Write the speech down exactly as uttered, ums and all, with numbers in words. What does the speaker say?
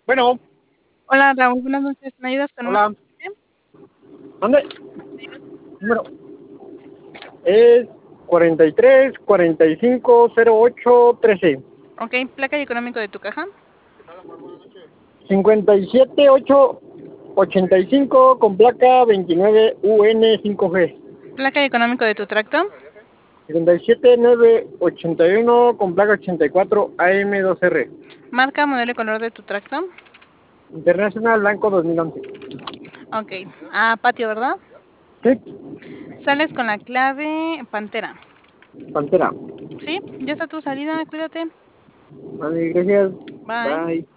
Bueno, Hola Raúl, buenas noches. ¿Me ayudas con una hola. información? ¿Dónde? Número. Es cuarenta y tres, cuarenta y cinco, cero ocho, trece. Ok, placa y económico de tu caja. cincuenta y siete, ocho, ochenta y cinco con placa veintinueve U N cinco G. Placa y económico de tu tracto. cincuenta y siete, nueve, ochenta y uno con placa ochenta y cuatro A M dos R. Marca, modelo y color de tu tracto. Internacional Blanco dos mil once. Ok. Ah, patio, ¿verdad? Sí, Sales con la clave Pantera. Pantera. ¿Sí? Ya está tu salida, cuídate. Vale, gracias. Bye. Bye.